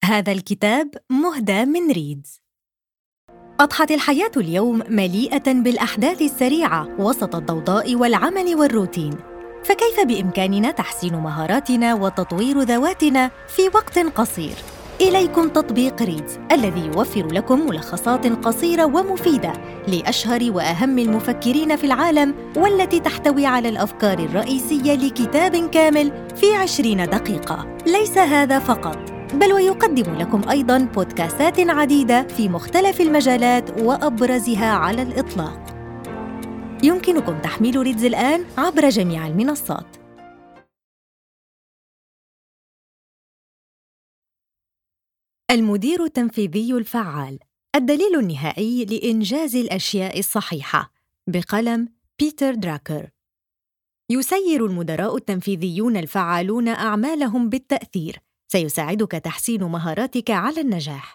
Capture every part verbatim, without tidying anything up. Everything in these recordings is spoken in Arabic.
هذا الكتاب مهدى من ريدز. أضحت الحياة اليوم مليئة بالأحداث السريعة وسط الضوضاء والعمل والروتين، فكيف بإمكاننا تحسين مهاراتنا وتطوير ذواتنا في وقت قصير؟ إليكم تطبيق ريدز الذي يوفر لكم ملخصات قصيرة ومفيدة لأشهر وأهم المفكرين في العالم، والتي تحتوي على الأفكار الرئيسية لكتاب كامل في عشرين دقيقة. ليس هذا فقط، بل ويقدم لكم أيضاً بودكاستات عديدة في مختلف المجالات وأبرزها على الإطلاق. يمكنكم تحميل ريدز الآن عبر جميع المنصات. المدير التنفيذي الفعال: الدليل النهائي لإنجاز الأشياء الصحيحة، بقلم بيتر دراكر. يسير المدراء التنفيذيون الفعالون أعمالهم بالتأثير، سيساعدك تحسين مهاراتك على النجاح.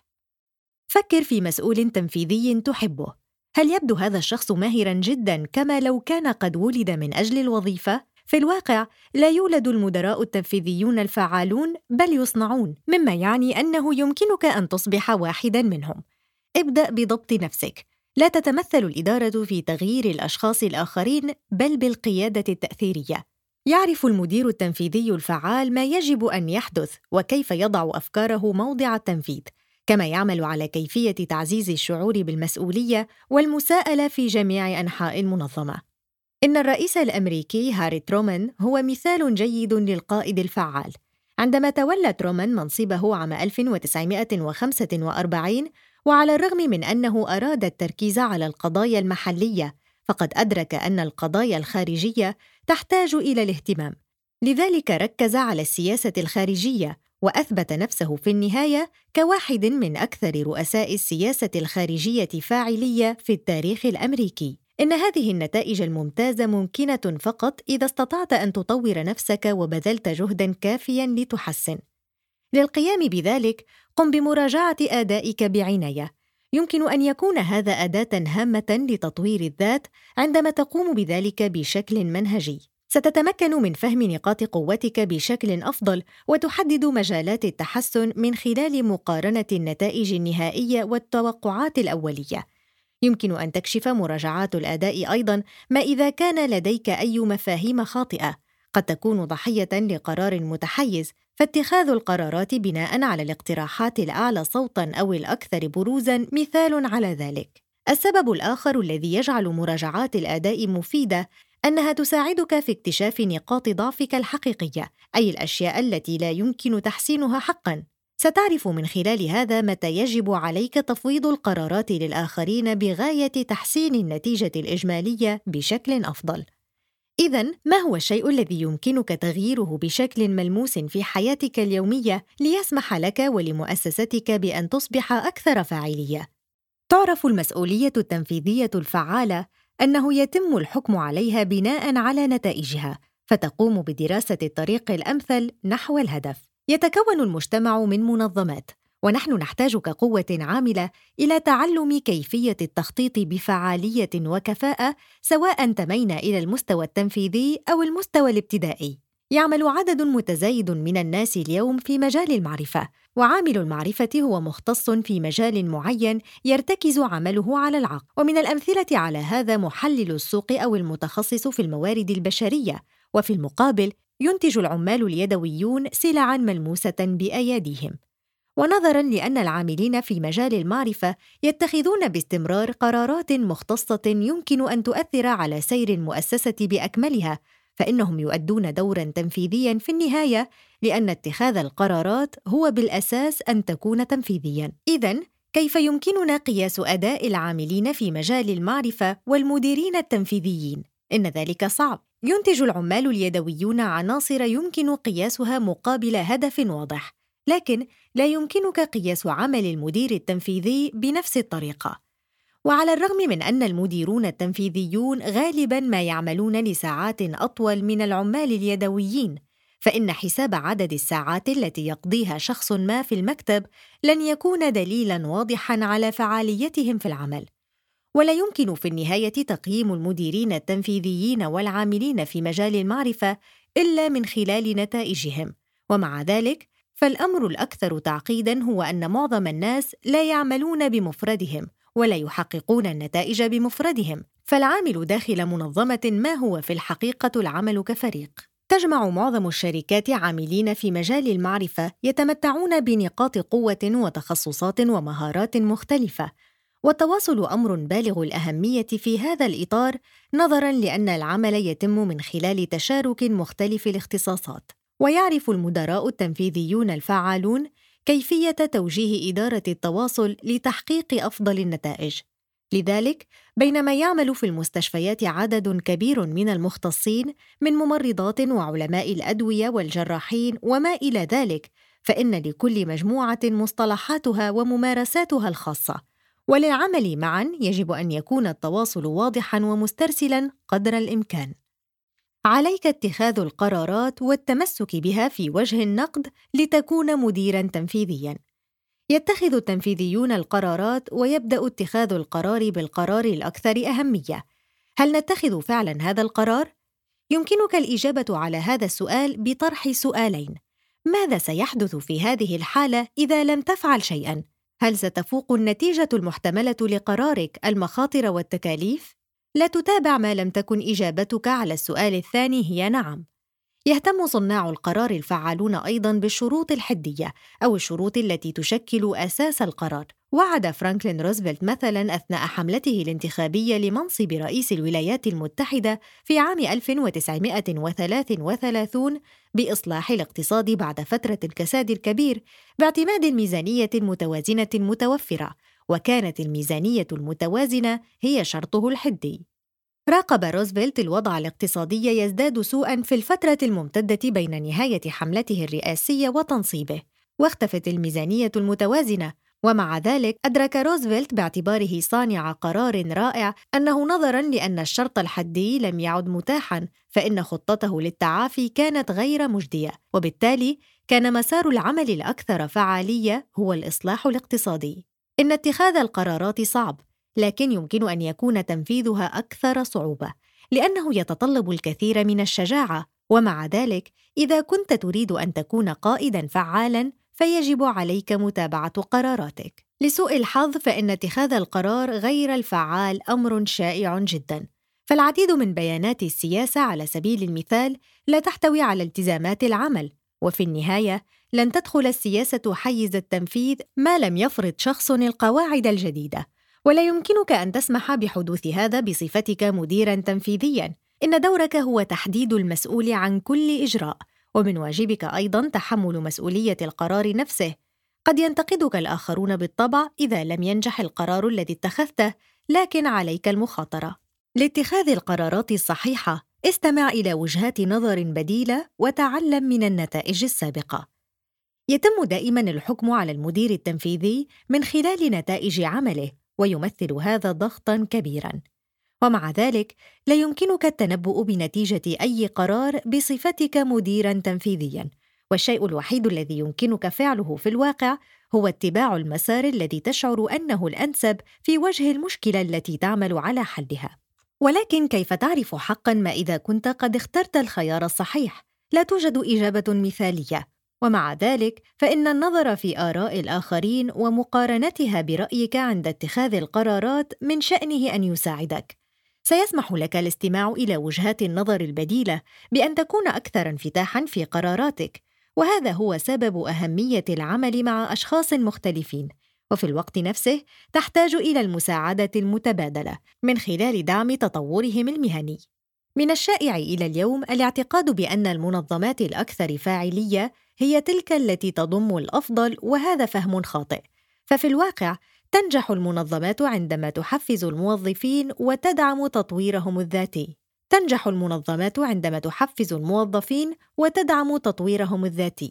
فكر في مسؤول تنفيذي تحبه. هل يبدو هذا الشخص ماهراً جداً كما لو كان قد ولد من أجل الوظيفة؟ في الواقع لا يولد المدراء التنفيذيون الفعالون، بل يصنعون، مما يعني أنه يمكنك أن تصبح واحداً منهم. ابدأ بضبط نفسك. لا تتمثل الإدارة في تغيير الأشخاص الآخرين، بل بالقيادة التأثيرية. يعرف المدير التنفيذي الفعال ما يجب أن يحدث وكيف يضع أفكاره موضع التنفيذ، كما يعمل على كيفية تعزيز الشعور بالمسؤولية والمساءلة في جميع أنحاء المنظمة. إن الرئيس الأمريكي هاري ترومان هو مثال جيد للقائد الفعال. عندما تولى ترومان منصبه عام ألف وتسعمائة وخمسة وأربعين، وعلى الرغم من أنه أراد التركيز على القضايا المحلية، فقد أدرك أن القضايا الخارجية تحتاج إلى الاهتمام. لذلك ركز على السياسة الخارجية، وأثبت نفسه في النهاية كواحد من أكثر رؤساء السياسة الخارجية فاعلية في التاريخ الأمريكي. إن هذه النتائج الممتازة ممكنة فقط إذا استطعت أن تطور نفسك وبذلت جهداً كافياً لتحسن. للقيام بذلك، قم بمراجعة أدائك بعناية. يمكن أن يكون هذا أداة هامة لتطوير الذات عندما تقوم بذلك بشكل منهجي. ستتمكن من فهم نقاط قوتك بشكل أفضل، وتحدد مجالات التحسن من خلال مقارنة النتائج النهائية والتوقعات الأولية. يمكن أن تكشف مراجعات الأداء أيضاً ما إذا كان لديك أي مفاهيم خاطئة. قد تكون ضحية لقرار متحيز، فاتخاذ القرارات بناءً على الاقتراحات الأعلى صوتاً أو الأكثر بروزاً مثال على ذلك. السبب الآخر الذي يجعل مراجعات الأداء مفيدة أنها تساعدك في اكتشاف نقاط ضعفك الحقيقية، أي الأشياء التي لا يمكن تحسينها حقاً. ستعرف من خلال هذا متى يجب عليك تفويض القرارات للآخرين بغاية تحسين النتيجة الإجمالية بشكل أفضل. إذن، ما هو الشيء الذي يمكنك تغييره بشكل ملموس في حياتك اليومية ليسمح لك ولمؤسستك بأن تصبح أكثر فاعلية؟ تعرف المسؤولية التنفيذية الفعالة أنه يتم الحكم عليها بناءً على نتائجها، فتقوم بدراسة الطريق الأمثل نحو الهدف. يتكون المجتمع من منظمات، ونحن نحتاج كقوة عاملة إلى تعلم كيفية التخطيط بفعالية وكفاءة، سواء انتمينا إلى المستوى التنفيذي أو المستوى الابتدائي. يعمل عدد متزايد من الناس اليوم في مجال المعرفة، وعامل المعرفة هو مختص في مجال معين يرتكز عمله على العقل. ومن الأمثلة على هذا محلل السوق أو المتخصص في الموارد البشرية. وفي المقابل، ينتج العمال اليدويون سلعاً ملموسة بأيديهم. ونظراً لأن العاملين في مجال المعرفة يتخذون باستمرار قرارات مختصة يمكن أن تؤثر على سير المؤسسة بأكملها، فإنهم يؤدون دوراً تنفيذياً في النهاية، لأن اتخاذ القرارات هو بالأساس أن تكون تنفيذياً. إذن، كيف يمكننا قياس أداء العاملين في مجال المعرفة والمديرين التنفيذيين؟ إن ذلك صعب. ينتج العمال اليدويون عناصر يمكن قياسها مقابل هدف واضح، لكن لا يمكنك قياس عمل المدير التنفيذي بنفس الطريقة. وعلى الرغم من أن المديرون التنفيذيون غالباً ما يعملون لساعات أطول من العمال اليدويين، فإن حساب عدد الساعات التي يقضيها شخص ما في المكتب لن يكون دليلاً واضحاً على فعاليتهم في العمل. ولا يمكن في النهاية تقييم المديرين التنفيذيين والعاملين في مجال المعرفة إلا من خلال نتائجهم. ومع ذلك، فالأمر الأكثر تعقيداً هو أن معظم الناس لا يعملون بمفردهم ولا يحققون النتائج بمفردهم، فالعامل داخل منظمة ما هو في الحقيقة العمل كفريق. تجمع معظم الشركات عاملين في مجال المعرفة يتمتعون بنقاط قوة وتخصصات ومهارات مختلفة، والتواصل أمر بالغ الأهمية في هذا الإطار نظراً لأن العمل يتم من خلال تشارك مختلف الاختصاصات. ويعرف المدراء التنفيذيون الفعالون كيفية توجيه إدارة التواصل لتحقيق أفضل النتائج. لذلك، بينما يعمل في المستشفيات عدد كبير من المختصين من ممرضات وعلماء الأدوية والجراحين وما إلى ذلك، فإن لكل مجموعة مصطلحاتها وممارساتها الخاصة، وللعمل معاً يجب أن يكون التواصل واضحاً ومسترسلاً قدر الإمكان. عليك اتخاذ القرارات والتمسك بها في وجه النقد لتكون مديراً تنفيذياً. يتخذ التنفيذيون القرارات ويبدأ اتخاذ القرار بالقرار الأكثر أهمية. هل نتخذ فعلاً هذا القرار؟ يمكنك الإجابة على هذا السؤال بطرح سؤالين: ماذا سيحدث في هذه الحالة إذا لم تفعل شيئاً؟ هل ستفوق النتيجة المحتملة لقرارك المخاطر والتكاليف؟ لا تتابع ما لم تكن إجابتك على السؤال الثاني هي نعم. يهتم صناع القرار الفعالون أيضاً بالشروط الحدية أو الشروط التي تشكل أساس القرار. وعد فرانكلين روزفلت مثلاً أثناء حملته الانتخابية لمنصب رئيس الولايات المتحدة في عام ألف وتسعمائة وثلاثة وثلاثين بإصلاح الاقتصاد بعد فترة الكساد الكبير باعتماد الميزانية المتوازنة المتوفرة، وكانت الميزانية المتوازنة هي شرطه الحدي. راقب روزفلت الوضع الاقتصادي يزداد سوءاً في الفترة الممتدة بين نهاية حملته الرئاسية وتنصيبه، واختفت الميزانية المتوازنة. ومع ذلك أدرك روزفلت باعتباره صانع قرار رائع أنه نظراً لأن الشرط الحدي لم يعد متاحاً فإن خطته للتعافي كانت غير مجدية، وبالتالي كان مسار العمل الأكثر فعالية هو الإصلاح الاقتصادي. إن اتخاذ القرارات صعب، لكن يمكن أن يكون تنفيذها أكثر صعوبة، لأنه يتطلب الكثير من الشجاعة. ومع ذلك، إذا كنت تريد أن تكون قائداً فعالاً، فيجب عليك متابعة قراراتك. لسوء الحظ، فإن اتخاذ القرار غير الفعال أمر شائع جداً، فالعديد من بيانات السياسة على سبيل المثال لا تحتوي على التزامات العمل، وفي النهاية لن تدخل السياسة حيز التنفيذ ما لم يفرض شخص القواعد الجديدة، ولا يمكنك أن تسمح بحدوث هذا بصفتك مديراً تنفيذياً. إن دورك هو تحديد المسؤول عن كل إجراء، ومن واجبك أيضاً تحمل مسؤولية القرار نفسه. قد ينتقدك الآخرون بالطبع إذا لم ينجح القرار الذي اتخذته، لكن عليك المخاطرة. لاتخاذ القرارات الصحيحة، استمع إلى وجهات نظر بديلة وتعلم من النتائج السابقة. يتم دائماً الحكم على المدير التنفيذي من خلال نتائج عمله، ويمثل هذا ضغطاً كبيراً. ومع ذلك، لا يمكنك التنبؤ بنتيجة أي قرار بصفتك مديراً تنفيذياً، والشيء الوحيد الذي يمكنك فعله في الواقع هو اتباع المسار الذي تشعر أنه الأنسب في وجه المشكلة التي تعمل على حلها. ولكن كيف تعرف حقاً ما إذا كنت قد اخترت الخيار الصحيح؟ لا توجد إجابة مثالية، ومع ذلك فإن النظر في آراء الآخرين ومقارنتها برأيك عند اتخاذ القرارات من شأنه أن يساعدك. سيسمح لك الاستماع إلى وجهات النظر البديلة بأن تكون أكثر انفتاحاً في قراراتك، وهذا هو سبب أهمية العمل مع أشخاص مختلفين. وفي الوقت نفسه تحتاج إلى المساعدة المتبادلة من خلال دعم تطورهم المهني. من الشائع إلى اليوم الاعتقاد بأن المنظمات الأكثر فاعلية هي تلك التي تضم الأفضل، وهذا فهم خاطئ. ففي الواقع تنجح المنظمات عندما تحفز الموظفين وتدعم تطويرهم الذاتي. تنجح المنظمات عندما تحفز الموظفين وتدعم تطويرهم الذاتي.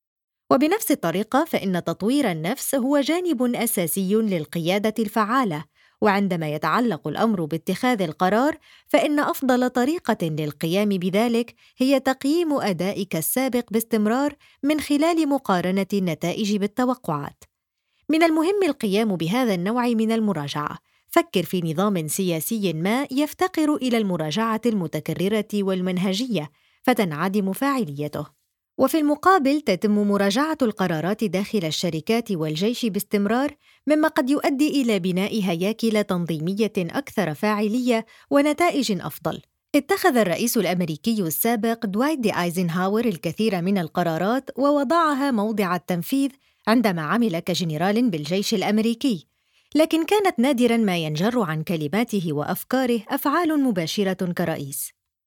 وبنفس الطريقة فإن تطوير النفس هو جانب أساسي للقيادة الفعالة، وعندما يتعلق الأمر باتخاذ القرار فإن أفضل طريقة للقيام بذلك هي تقييم أدائك السابق باستمرار من خلال مقارنة النتائج بالتوقعات. من المهم القيام بهذا النوع من المراجعة. فكر في نظام سياسي ما يفتقر إلى المراجعة المتكررة والمنهجية فتنعدم فاعليته. وفي المقابل تتم مراجعة القرارات داخل الشركات والجيش باستمرار، مما قد يؤدي إلى بناء هياكل تنظيمية أكثر فاعلية ونتائج أفضل. اتخذ الرئيس الأمريكي السابق دوايت دي آيزنهاور الكثير من القرارات ووضعها موضع التنفيذ عندما عمل كجنرال بالجيش الأمريكي، لكن كانت نادراً ما ينجر عن كلماته وأفكاره أفعال مباشرة كرئيس.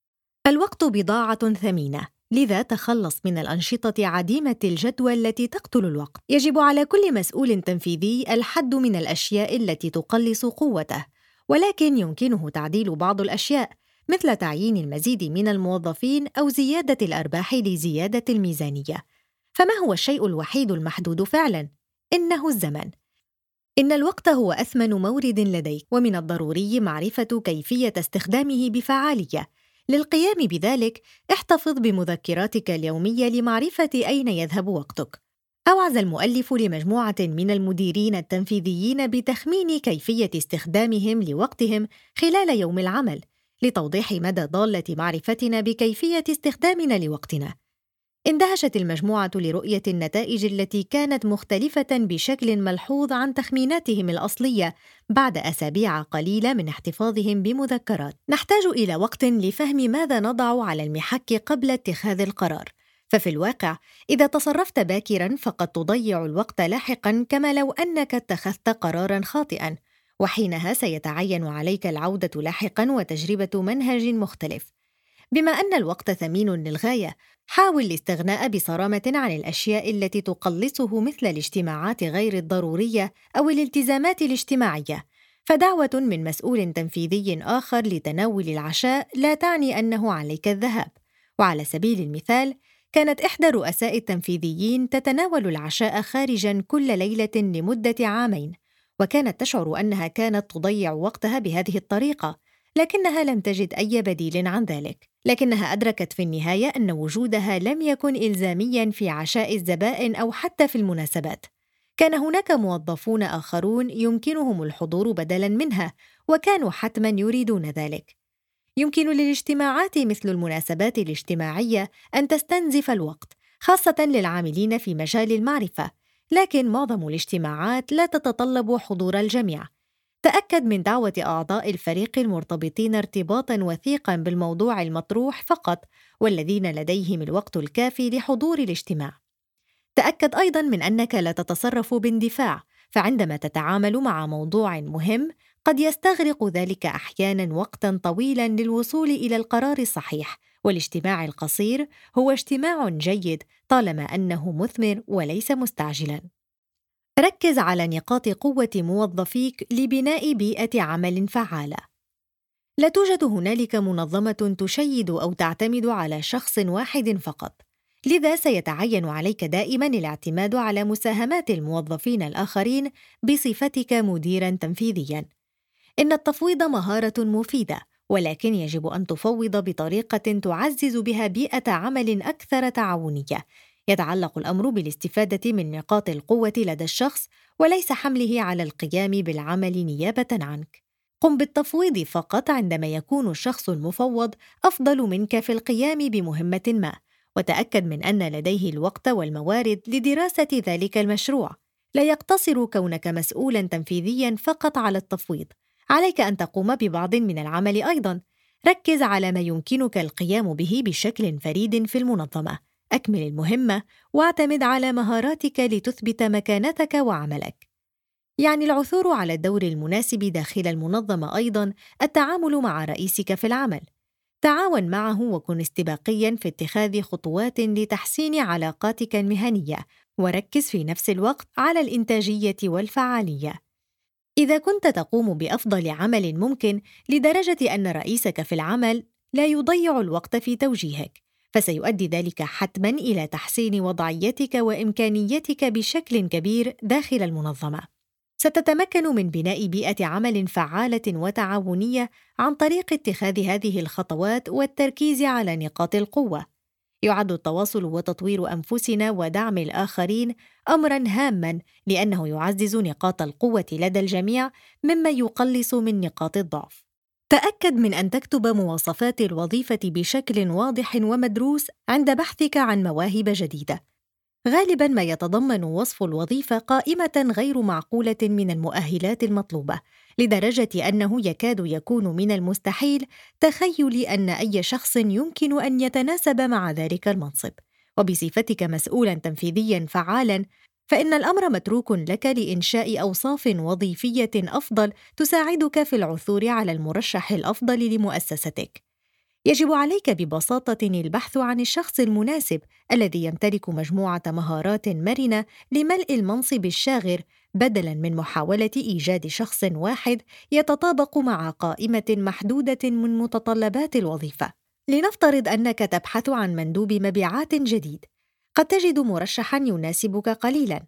الوقت بضاعة ثمينة، لذا تخلص من الأنشطة عديمة الجدوى التي تقتل الوقت. يجب على كل مسؤول تنفيذي الحد من الأشياء التي تقلص قوته، ولكن يمكنه تعديل بعض الأشياء، مثل تعيين المزيد من الموظفين أو زيادة الأرباح لزيادة الميزانية. فما هو الشيء الوحيد المحدود فعلاً؟ إنه الزمن. إن الوقت هو أثمن مورد لديك، ومن الضروري معرفة كيفية استخدامه بفعالية. للقيام بذلك، احتفظ بمذكراتك اليومية لمعرفة أين يذهب وقتك. أوعز المؤلف لمجموعة من المديرين التنفيذيين بتخمين كيفية استخدامهم لوقتهم خلال يوم العمل، لتوضيح مدى ضالة معرفتنا بكيفية استخدامنا لوقتنا. اندهشت المجموعة لرؤية النتائج التي كانت مختلفة بشكل ملحوظ عن تخميناتهم الأصلية بعد أسابيع قليلة من احتفاظهم بمذكرات. نحتاج إلى وقت لفهم ماذا نضع على المحك قبل اتخاذ القرار، ففي الواقع إذا تصرفت باكراً فقد تضيع الوقت لاحقاً، كما لو أنك اتخذت قراراً خاطئاً، وحينها سيتعين عليك العودة لاحقاً وتجربة منهج مختلف. بما أن الوقت ثمين للغاية، حاول الاستغناء بصرامة عن الأشياء التي تقلصه، مثل الاجتماعات غير الضرورية أو الالتزامات الاجتماعية. فدعوة من مسؤول تنفيذي آخر لتناول العشاء لا تعني أنه عليك الذهاب. وعلى سبيل المثال، كانت إحدى الرؤساء التنفيذيين تتناول العشاء خارجاً كل ليلة لمدة عامين، وكانت تشعر أنها كانت تضيع وقتها بهذه الطريقة، لكنها لم تجد أي بديل عن ذلك. لكنها أدركت في النهاية أن وجودها لم يكن إلزامياً في عشاء الزبائن أو حتى في المناسبات. كان هناك موظفون آخرون يمكنهم الحضور بدلاً منها، وكانوا حتماً يريدون ذلك. يمكن للاجتماعات مثل المناسبات الاجتماعية أن تستنزف الوقت، خاصة للعاملين في مجال المعرفة، لكن معظم الاجتماعات لا تتطلب حضور الجميع. تأكد من دعوة أعضاء الفريق المرتبطين ارتباطاً وثيقاً بالموضوع المطروح فقط، والذين لديهم الوقت الكافي لحضور الاجتماع. تأكد أيضاً من أنك لا تتصرف باندفاع، فعندما تتعامل مع موضوع مهم قد يستغرق ذلك أحياناً وقتاً طويلاً للوصول إلى القرار الصحيح، والاجتماع القصير هو اجتماع جيد طالما أنه مثمر وليس مستعجلاً. ركز على نقاط قوة موظفيك لبناء بيئة عمل فعالة. لا توجد هنالك منظمة تشيد أو تعتمد على شخص واحد فقط، لذا سيتعين عليك دائماً الاعتماد على مساهمات الموظفين الآخرين بصفتك مديراً تنفيذياً. إن التفويض مهارة مفيدة، ولكن يجب أن تفوض بطريقة تعزز بها بيئة عمل أكثر تعاونية. يتعلق الأمر بالاستفادة من نقاط القوة لدى الشخص، وليس حمله على القيام بالعمل نيابة عنك. قم بالتفويض فقط عندما يكون الشخص المفوض أفضل منك في القيام بمهمة ما، وتأكد من أن لديه الوقت والموارد لدراسة ذلك المشروع. لا يقتصر كونك مسؤولاً تنفيذياً فقط على التفويض، عليك أن تقوم ببعض من العمل أيضاً. ركز على ما يمكنك القيام به بشكل فريد في المنظمة، أكمل المهمة واعتمد على مهاراتك لتثبت مكانتك وعملك. يعني العثور على الدور المناسب داخل المنظمة أيضاً التعامل مع رئيسك في العمل. تعاون معه وكن استباقياً في اتخاذ خطوات لتحسين علاقاتك المهنية، وركز في نفس الوقت على الإنتاجية والفعالية. إذا كنت تقوم بأفضل عمل ممكن لدرجة أن رئيسك في العمل لا يضيع الوقت في توجيهك، فسيؤدي ذلك حتماً إلى تحسين وضعيتك وإمكانيتك بشكل كبير داخل المنظمة. ستتمكن من بناء بيئة عمل فعالة وتعاونية عن طريق اتخاذ هذه الخطوات والتركيز على نقاط القوة. يعد التواصل وتطوير أنفسنا ودعم الآخرين أمراً هاماً، لأنه يعزز نقاط القوة لدى الجميع مما يقلص من نقاط الضعف. تأكد من أن تكتب مواصفات الوظيفة بشكل واضح ومدروس عند بحثك عن مواهب جديدة. غالباً ما يتضمن وصف الوظيفة قائمة غير معقولة من المؤهلات المطلوبة، لدرجة أنه يكاد يكون من المستحيل تخيل أن أي شخص يمكن أن يتناسب مع ذلك المنصب. وبصفتك مسؤولاً تنفيذياً فعالاً، فإن الأمر متروك لك لإنشاء أوصاف وظيفية أفضل تساعدك في العثور على المرشح الأفضل لمؤسستك. يجب عليك ببساطة البحث عن الشخص المناسب الذي يمتلك مجموعة مهارات مرنة لملء المنصب الشاغر، بدلاً من محاولة إيجاد شخص واحد يتطابق مع قائمة محدودة من متطلبات الوظيفة. لنفترض أنك تبحث عن مندوب مبيعات جديد. قد تجد مرشحاً يناسبك قليلاً،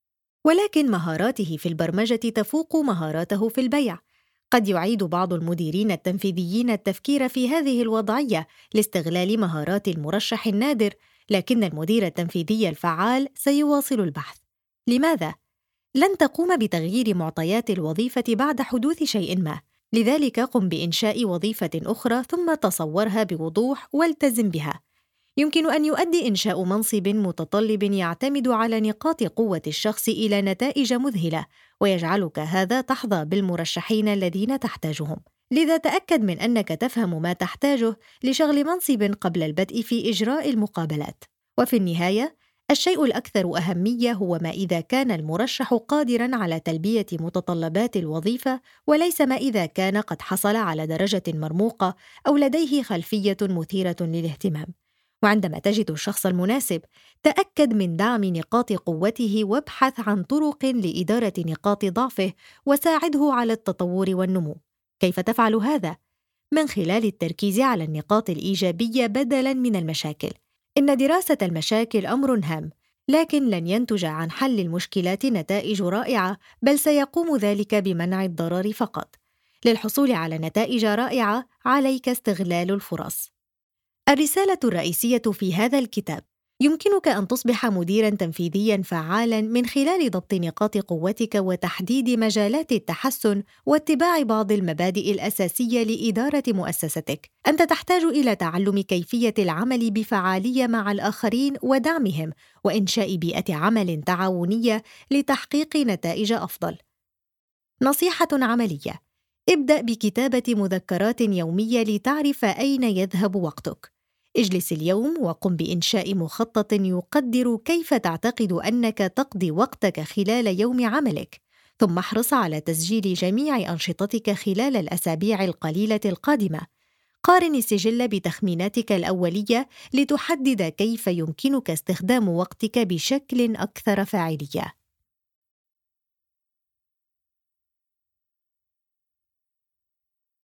ولكن مهاراته في البرمجة تفوق مهاراته في البيع. قد يعيد بعض المديرين التنفيذيين التفكير في هذه الوضعية لاستغلال مهارات المرشح النادر، لكن المدير التنفيذي الفعال سيواصل البحث. لماذا؟ لن تقوم بتغيير معطيات الوظيفة بعد حدوث شيء ما، لذلك قم بإنشاء وظيفة أخرى ثم تصورها بوضوح والتزم بها. يمكن أن يؤدي إنشاء منصب متطلب يعتمد على نقاط قوة الشخص إلى نتائج مذهلة، ويجعلك هذا تحظى بالمرشحين الذين تحتاجهم. لذا تأكد من أنك تفهم ما تحتاجه لشغل منصب قبل البدء في إجراء المقابلات. وفي النهاية، الشيء الأكثر أهمية هو ما إذا كان المرشح قادراً على تلبية متطلبات الوظيفة، وليس ما إذا كان قد حصل على درجة مرموقة أو لديه خلفية مثيرة للاهتمام. وعندما تجد الشخص المناسب، تأكد من دعم نقاط قوته وابحث عن طرق لإدارة نقاط ضعفه وساعده على التطور والنمو. كيف تفعل هذا؟ من خلال التركيز على النقاط الإيجابية بدلاً من المشاكل. إن دراسة المشاكل أمر هام، لكن لن ينتج عن حل المشكلات نتائج رائعة، بل سيقوم ذلك بمنع الضرر فقط. للحصول على نتائج رائعة، عليك استغلال الفرص. الرسالة الرئيسية في هذا الكتاب: يمكنك أن تصبح مديراً تنفيذياً فعالاً من خلال ضبط نقاط قوتك وتحديد مجالات التحسن واتباع بعض المبادئ الأساسية لإدارة مؤسستك. أنت تحتاج إلى تعلم كيفية العمل بفعالية مع الآخرين ودعمهم، وإنشاء بيئة عمل تعاونية لتحقيق نتائج أفضل. نصيحة عملية: ابدأ بكتابة مذكرات يومية لتعرف أين يذهب وقتك. اجلس اليوم وقم بإنشاء مخطط يقدر كيف تعتقد أنك تقضي وقتك خلال يوم عملك، ثم احرص على تسجيل جميع أنشطتك خلال الأسابيع القليلة القادمة. قارن السجل بتخميناتك الأولية لتحدد كيف يمكنك استخدام وقتك بشكل أكثر فاعلية.